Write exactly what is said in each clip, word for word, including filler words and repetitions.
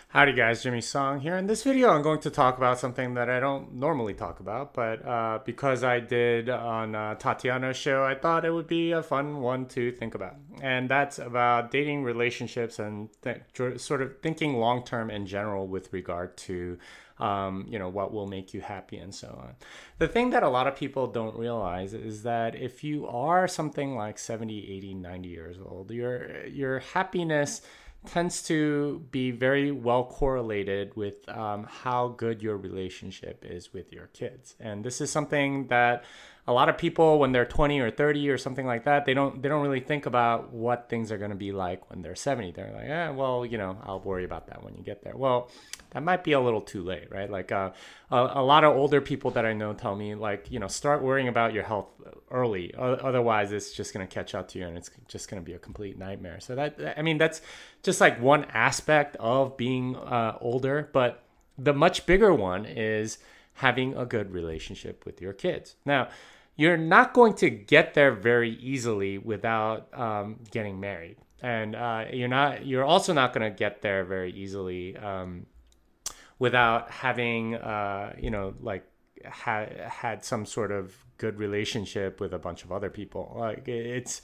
Howdy guys, Jimmy Song here. In this video, I'm going to talk about something that I don't normally talk about, but uh, because I did on uh, Tatiana's show, I thought it would be a fun one to think about. And that's about dating relationships and th sort of thinking long-term in general with regard to, um, you know, what will make you happy and so on. The thing that a lot of people don't realize is that if you are something like seventy, eighty, ninety years old, your, your happiness tends to be very well correlated with um, how good your relationship is with your kids. And this is something that a lot of people, when they're twenty or thirty or something like that, they don't they don't really think about what things are going to be like when they're seventy. They're like, eh, well, you know, I'll worry about that when you get there. Well, that might be a little too late, right? Like uh, a, a lot of older people that I know tell me, like, you know, start worrying about your health early. Otherwise, it's just going to catch up to you and it's just going to be a complete nightmare. So that, I mean, that's just like one aspect of being uh, older. But the much bigger one is having a good relationship with your kids. Now, you're not going to get there very easily without um, getting married. And uh, you're not, you're also not going to get there very easily um, without having, uh, you know, like ha- had some sort of good relationship with a bunch of other people. Like it's,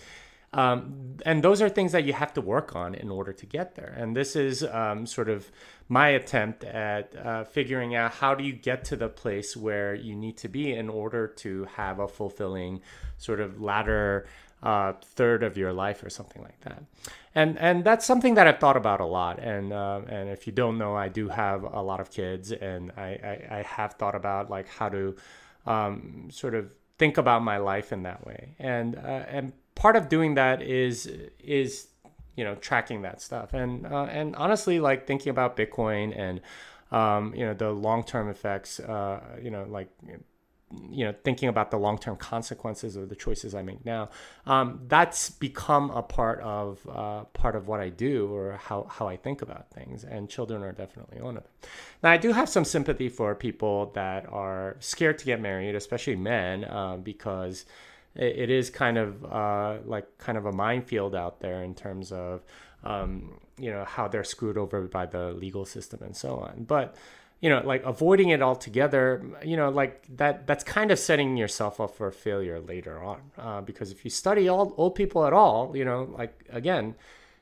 um, and those are things that you have to work on in order to get there. And this is um, sort of my attempt at uh, figuring out how do you get to the place where you need to be in order to have a fulfilling sort of latter uh, third of your life or something like that. And and that's something that I've thought about a lot. And uh, and if you don't know, I do have a lot of kids, and I, I, I have thought about like how to um, sort of think about my life in that way. And uh, and part of doing that is is you know tracking that stuff. And uh, and honestly, like thinking about Bitcoin and um, you know the long term effects. Uh, you know like. you know, thinking about the long-term consequences of the choices I make now, um, that's become a part of uh, part of what I do or how, how I think about things. And children are definitely one of them. Now, I do have some sympathy for people that are scared to get married, especially men, uh, because it, it is kind of uh, like kind of a minefield out there in terms of, um, you know, how they're screwed over by the legal system and so on. But you know, like avoiding it altogether, you know, like that, that's kind of setting yourself up for failure later on. Uh, because if you study all old people at all, you know, like, again,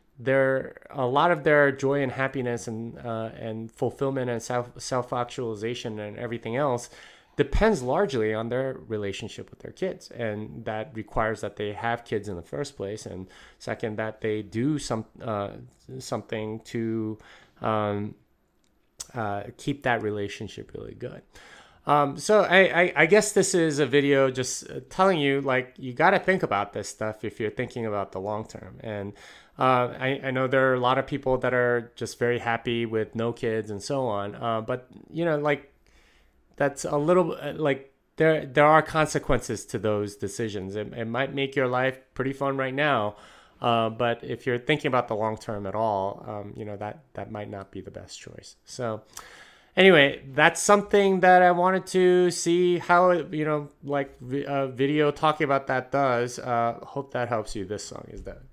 there a lot of their joy and happiness and, uh, and fulfillment and self, self-actualization and everything else depends largely on their relationship with their kids. And that requires that they have kids in the first place. And second, that they do some, uh, something to, um, Uh, keep that relationship really good. Um, so I, I, I guess this is a video just telling you, like, you got to think about this stuff if you're thinking about the long term. And uh, I, I know there are a lot of people that are just very happy with no kids and so on. Uh, but, you know, like, that's a little, like, there, there are consequences to those decisions. It, it might make your life pretty fun right now. Uh, but if you're thinking about the long term at all, um, you know, that, that might not be the best choice. So anyway, that's something that I wanted to see how, you know, like a video talking about that does. Uh, hope that helps you. This song is done.